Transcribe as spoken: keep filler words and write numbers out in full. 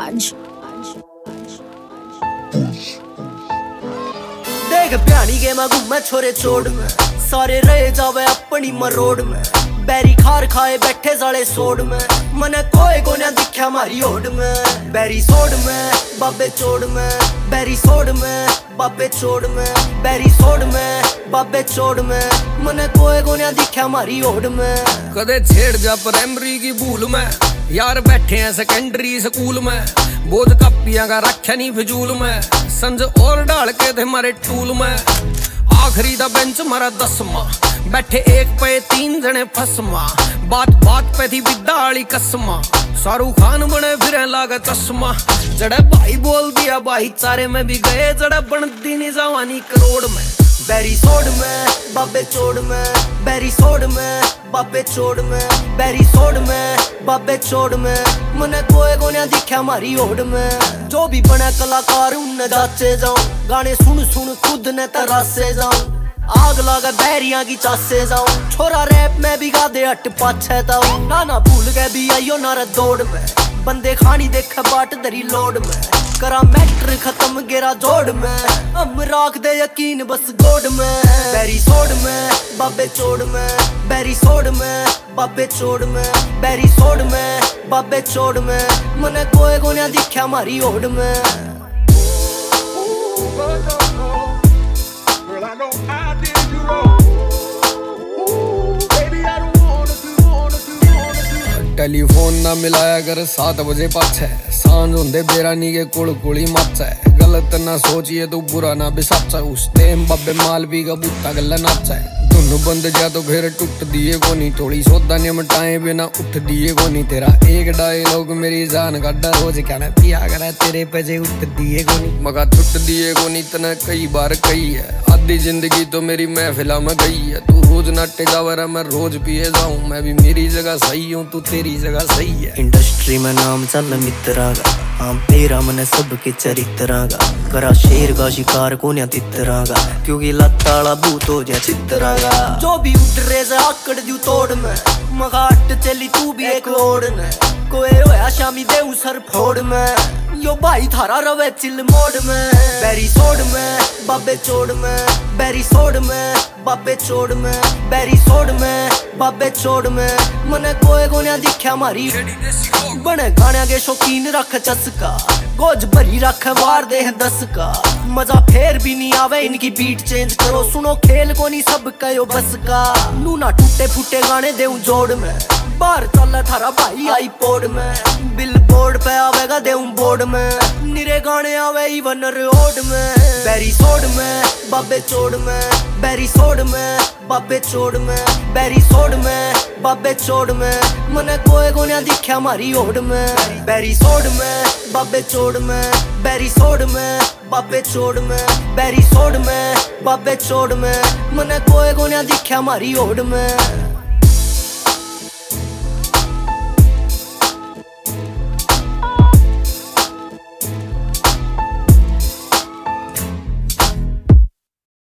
अंश देख प्यानी के मैं घूमे छोरे छोड़ में सारे रहे जावे अपनी मरोड़ में बैरी खार खाए बैठे साले सोड में मने कोई को ना दिखा मारी ओड में बैरी सोड में बाबे चोड़ में बैरी सोड में बाबे चोड़ में बैरी सोड में बाबे चोड़ में मने कोई को ना दिखा मारी ओड में कदे छेड़ जा प्राइमरी की भूल में यार बैठे हैं सेकेंडरी स्कूल में बोझ कपियां का रखा नहीं फिजूल में संज और डाल के थे मारे टूल में आखिरी दा बेंच मारा दसवा बैठे एक पे तीन जने फसमा बात बात पे थी बिदाली कसमा शाहरुख खान बने फिर लागा चश्मा जड़े भाई बोल दिया भाईचारे में भी गए जड़े बनती नहीं जवानी करोड़ में बैरी सोड में बाबे चोड़ में बैरी सोड में बाबे चोड़ में बैरी सोड में बाबे चोड़ में मने कोई को ना दिखा मारी ओड में जो भी बने कलाकार उन्हें जाचे जाऊं गाने सुन सुन खुद ने तरासे जाऊं आग लगा बैरियां की चासे जाऊं छोरा रैप में भी गा दे अट पाछे ताऊं ना ना भूल गए भी आइयो नारा दौड़ में बंदे खानी देख बाट दरी लोड में करा मैटर खत्म गेरा जोड़ में हम राख दे यकीन बस गोड में बैरी सोड में बाबे चोड़ में बैरी सोड में बाबे चोड़ में बैरी सोड में बाबे चोड़ में मने कोई को ना दिखा मारी ओड में टेलीफोन ना मिलाया कर सात बजे पाछे सांझ होंदे बेरानी के कुल कुली माचा गलत ना सोचिए तू बुरा ना बिसाचा उस टेम बब्बे माल भी का बूता गल्ला नाचा दोनों बंद जा तो फिर टूट दिए कोनी थोड़ी सौदा निमटाए बिना उठ दिए कोनी तेरा एक डायलॉग मेरी जान का डर रोज कहना पिया करे तेरे पे जे उठ दिए कोनी मगा छुट दिए कोनी तना कई बार कही है आधी जिंदगी तो मेरी महफिला में गई है तू रोज नाटे जावरा मैं रोज पिए जाऊं मैं भी मेरी जगह सही हूँ तू तेरी जगह सही है इंडस्ट्री में नाम चल मित्रा का हम तेरा मन सबके चरित्रा का करा शेर का शिकार को न्या तितरा का क्योंकि लत्ताला भूत हो जा चित्रा का जो भी उतरे से आकड़ दू तोड़ में मगाट चली तू भी एक ओड़ ने कोई होया शामी दे सर फोड़ में यो भाई थारा रवे चिल मोड़ में बैरी सोड में बाबे चोड़ में बैरी सोड में बाबे चोड़ में बैरी सोड में बाबे चोड़ में मने कोई को ना दिखा मारी बने गाने के शौकीन रख चस्का गोज भरी रख वार दे दस का मजा फेर भी नहीं आवे इनकी बीट चेंज करो सुनो खेल को नहीं सब कयो बस का नू ना टूटे फूटे गाने दे जोड़ में बाहर चल थारा भाई आई पोड में बिल बोर्ड पे आवेगा दे बोर्ड में निरे गाने आवे इवन रोड में बैरी सोड में बाबे चोड़ में बैरी सोड में बाबे चोड़ में बैरी सोड में बाबे चोड़ में मने कोई को ना दिखा मारी ओड में बैरी सोड में बाबे चोड़ में बैरी सोड में बाबे चोड़ में बैरी सोड में बाबे चोड़ में मने कोई को ना दिखा मारी ओड में।